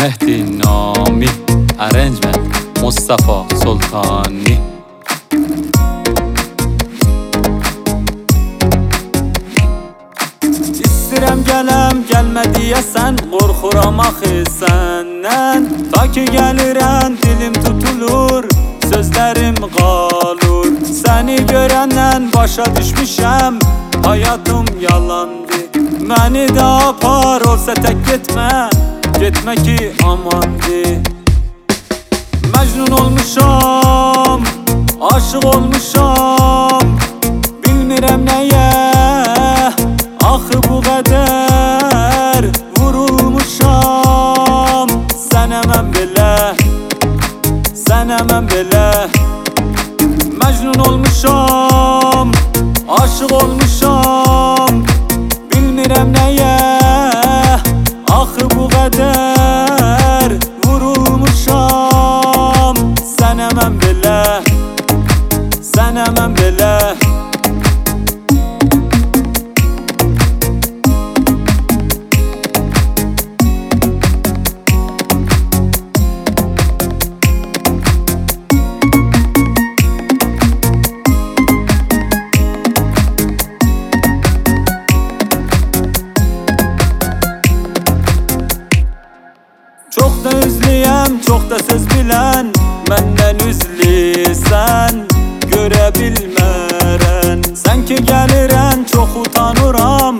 Mehdi Nami, arrangement Mustafa Sultani. İstirəm gələm, gəlmə deyəsən, qorxuram axı səndən. Ta ki gəlirən, dilim tutulur, sözlərim qalur. Səni görəndən başa düşmüşəm, hayatım yalandı. Məni də apar, olsa tək getmə, getmə ki amandı. Məcnun olmuşam, aşık olmuşam, bilmirəm nəyə, axı bu qədər vurulmuşam. Sənə mən belə, sənə mən belə. Məcnun olmuşam, aşık olmuşam, bilmirəm nəyə, axı bu qədər vurulmuşam. Sənə mən belə, sənə mən belə. Çox da üzlüyəm, çox da söz bilən, məndən üzlüsən, görə bilmərən. Sən ki gəlirən, çox utanıram,